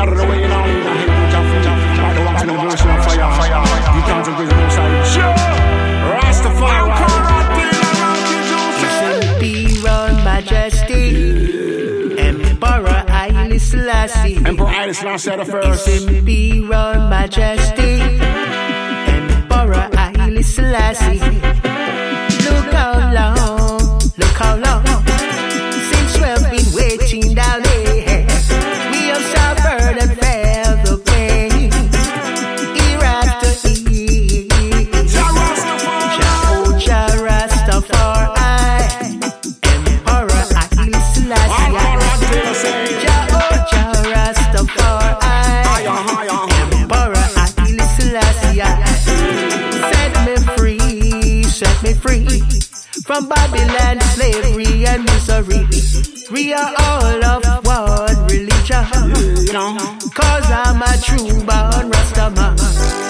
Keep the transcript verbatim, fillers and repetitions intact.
out of the way, you know. By the ones in the version of fire, fire. You can't agree with those sure. Rastafari. Imperial Majesty, Emperor Haile Selassie. Emperor Haile Selassie the first. His Imperial Majesty, Emperor Haile Selassie. Look how long, look how long since we've been waiting down here. We have suffered and felt the pain. Year after year. Jah Rastafari, Emperor Haile Selassie. Jah Rastafari, Emperor Haile Selassie. Set me free, set me free from Babylon, slavery and misery. We are all of one religion, cause I'm a true born Rastaman.